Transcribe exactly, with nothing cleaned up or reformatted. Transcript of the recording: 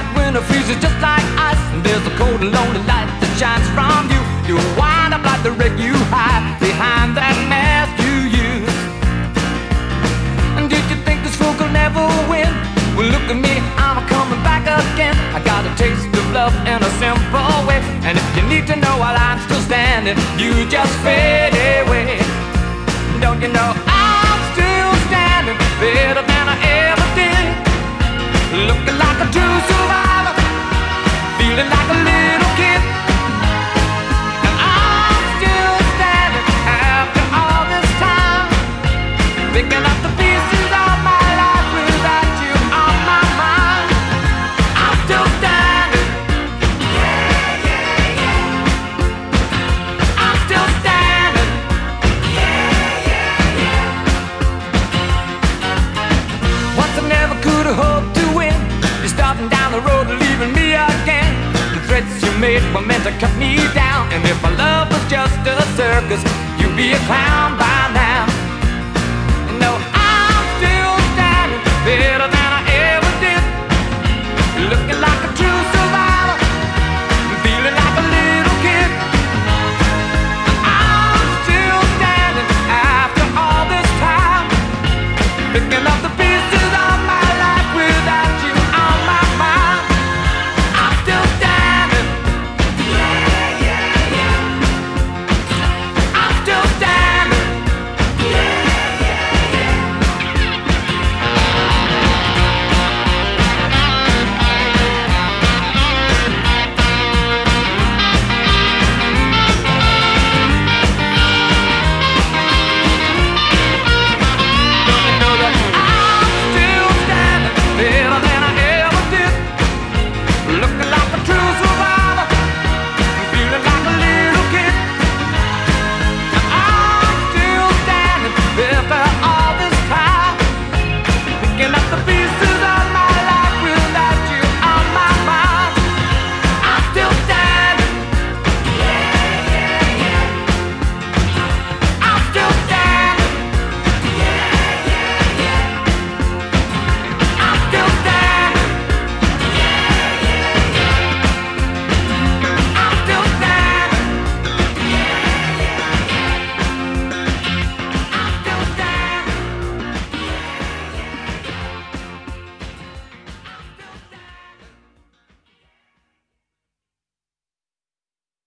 winter freezes just like ice, and there's a cold and lonely light that shines from you. You wind up like the wreck you hide behind that mask you use. And did you think this fool could never win? Well, look at me, I'm coming back again. I got a taste of love in a simple way, and if you need to know while I'm still standing, you just fade away. Don't you know I'm still standing better than I ever did, looking like a true survivor, feeling like a little kid. And I'm still standing after all this time, picking up the pieces of my life without you on my mind. I'm still standing. Yeah, yeah, yeah. I'm still standing. Yeah, yeah, yeah. Once I never could have hoped to win. You're starting down the road and leaving me again. The threats you made were meant to cut me down, and if our love was just a circus, you'd be a clown by now. No, I'm still standing better than I ever did, looking like